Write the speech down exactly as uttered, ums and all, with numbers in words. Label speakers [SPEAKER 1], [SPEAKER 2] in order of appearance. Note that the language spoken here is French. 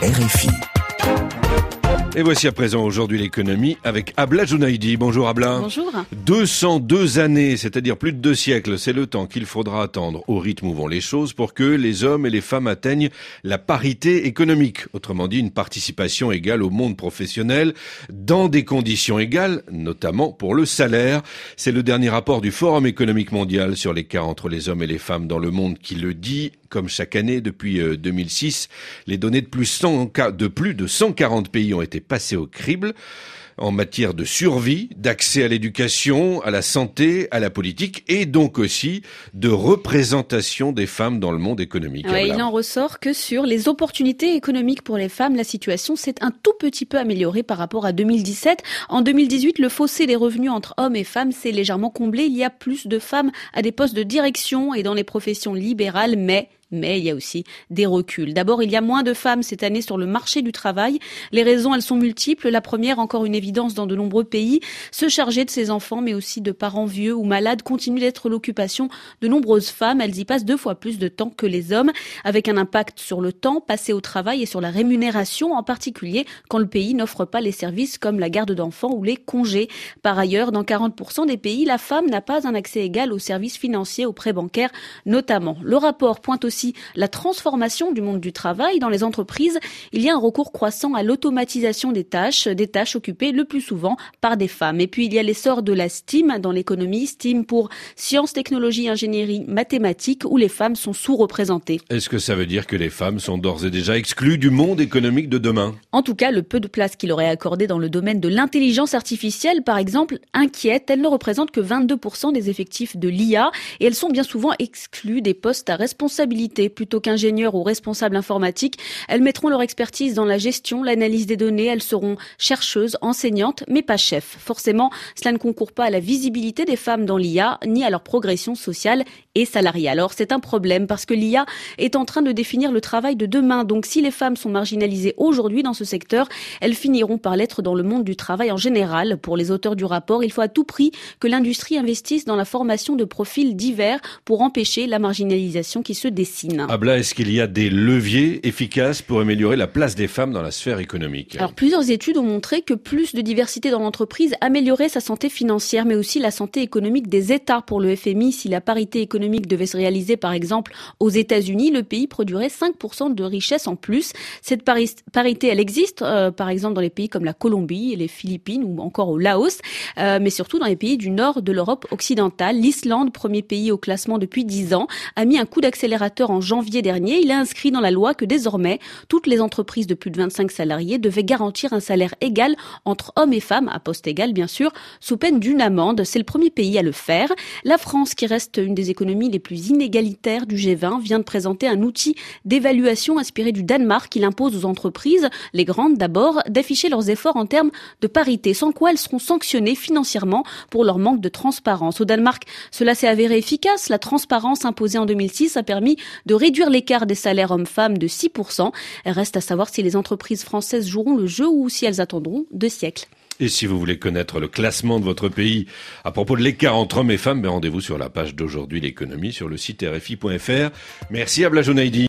[SPEAKER 1] R F I.
[SPEAKER 2] Et voici à présent aujourd'hui l'économie avec Abla Jounaidi. Bonjour Abla.
[SPEAKER 3] Bonjour.
[SPEAKER 2] deux cent deux années, c'est-à-dire plus de deux siècles, c'est le temps qu'il faudra attendre au rythme où vont les choses pour que les hommes et les femmes atteignent la parité économique. Autrement dit, une participation égale au monde professionnel dans des conditions égales, notamment pour le salaire. C'est le dernier rapport du Forum économique mondial sur l'écart entre les hommes et les femmes dans le monde qui le dit. Comme chaque année depuis deux mille six, les données de plus, cent, de plus de cent quarante pays ont été passées au crible en matière de survie, d'accès à l'éducation, à la santé, à la politique et donc aussi de représentation des femmes dans le monde économique.
[SPEAKER 3] Ouais, il en ressort que sur les opportunités économiques pour les femmes, la situation s'est un tout petit peu améliorée par rapport à deux mille dix-sept. En deux mille dix-huit, le fossé des revenus entre hommes et femmes s'est légèrement comblé. Il y a plus de femmes à des postes de direction et dans les professions libérales, mais... Mais il y a aussi des reculs. D'abord, il y a moins de femmes cette année sur le marché du travail. Les raisons, elles sont multiples. La première, encore une évidence dans de nombreux pays, se charger de ses enfants, mais aussi de parents vieux ou malades, continue d'être l'occupation de nombreuses femmes. Elles y passent deux fois plus de temps que les hommes, avec un impact sur le temps passé au travail et sur la rémunération, en particulier quand le pays n'offre pas les services comme la garde d'enfants ou les congés. Par ailleurs, dans quarante pour cent des pays, la femme n'a pas un accès égal aux services financiers, aux prêts bancaires notamment. Le rapport pointe aussi la transformation du monde du travail. Dans les entreprises, il y a un recours croissant à l'automatisation des tâches, des tâches occupées le plus souvent par des femmes. Et puis, il y a l'essor de la STEAM dans l'économie, STEAM pour sciences, technologies, ingénierie, mathématiques, où les femmes sont sous-représentées.
[SPEAKER 2] Est-ce que ça veut dire que les femmes sont d'ores et déjà exclues du monde économique de demain ?
[SPEAKER 3] En tout cas, le peu de place qu'il aurait accordé dans le domaine de l'intelligence artificielle, par exemple, inquiète. Elles ne représentent que vingt-deux pour cent des effectifs de l'I A et elles sont bien souvent exclues des postes à responsabilité. Plutôt qu'ingénieurs ou responsables informatiques, elles mettront leur expertise dans la gestion, l'analyse des données. Elles seront chercheuses, enseignantes, mais pas chefs. Forcément, cela ne concourt pas à la visibilité des femmes dans l'I A, ni à leur progression sociale et salariale. Alors, c'est un problème parce que l'I A est en train de définir le travail de demain. Donc, si les femmes sont marginalisées aujourd'hui dans ce secteur, elles finiront par l'être dans le monde du travail en général. Pour les auteurs du rapport, il faut à tout prix que l'industrie investisse dans la formation de profils divers pour empêcher la marginalisation qui se dessine.
[SPEAKER 2] Abla, est-ce qu'il y a des leviers efficaces pour améliorer la place des femmes dans la sphère économique ?
[SPEAKER 3] Alors, plusieurs études ont montré que plus de diversité dans l'entreprise améliorait sa santé financière, mais aussi la santé économique des États. Pour le F M I, si la parité économique devait se réaliser, par exemple, aux États-Unis, le pays produirait cinq pour cent de richesse en plus. Cette pari- parité, elle existe, euh, par exemple, dans les pays comme la Colombie, les Philippines ou encore au Laos, euh, mais surtout dans les pays du nord de l'Europe occidentale. L'Islande, premier pays au classement depuis dix ans, a mis un coup d'accélérateur en janvier dernier. Il a inscrit dans la loi que désormais, toutes les entreprises de plus de vingt-cinq salariés devaient garantir un salaire égal entre hommes et femmes, à poste égal bien sûr, sous peine d'une amende. C'est le premier pays à le faire. La France, qui reste une des économies les plus inégalitaires du G vingt, vient de présenter un outil d'évaluation inspiré du Danemark. Il impose aux entreprises, les grandes d'abord, d'afficher leurs efforts en termes de parité, sans quoi elles seront sanctionnées financièrement pour leur manque de transparence. Au Danemark, cela s'est avéré efficace. La transparence imposée en deux mille six a permis de réduire l'écart des salaires hommes-femmes de six pour cent. Reste à savoir si les entreprises françaises joueront le jeu ou si elles attendront deux siècles.
[SPEAKER 2] Et si vous voulez connaître le classement de votre pays à propos de l'écart entre hommes et femmes, ben rendez-vous sur la page d'aujourd'hui l'économie sur le site R F I point F R. Merci Abla Jounaidi.